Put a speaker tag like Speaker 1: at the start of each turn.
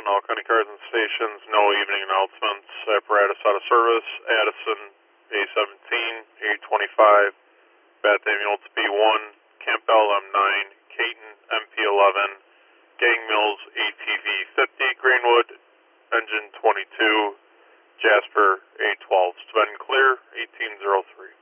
Speaker 1: all county cars and stations, no evening announcements. Apparatus out of service. Addison A17, A25, Bath Ambulance B1, Campbell M9, Caton MP11, Gang Mills ATV 50, Greenwood Engine 22, Jasper A12. Sven Clear 1803.